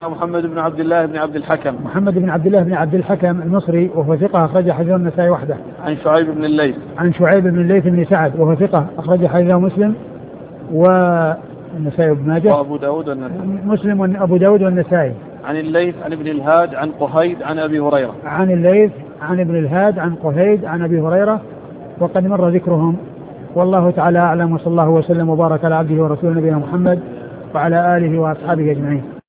محمد بن عبد الله بن عبد الحكم. محمد بن عبد الله بن عبد الحكم المصري وهو ثقة أخرج حديث النسائي وحده. عن شعيب بن الليث. عن شعيب بن الليث بن سعد وهو ثقة أخرج حديثه مسلم والنسائي وابن ماجه وأبو داود والنسائي. مسلم وأبو داود والنسائي. عن الليث عن ابن الهاد عن قهيد عن أبي هريرة. عن الليث عن ابن الهاد عن قهيد عن أبي هريرة وقد مر ذكرهم. والله تعالى أعلم، وصلى الله وسلم وبارك على عبده ورسوله نبينا محمد وعلى آله وأصحابه أجمعين.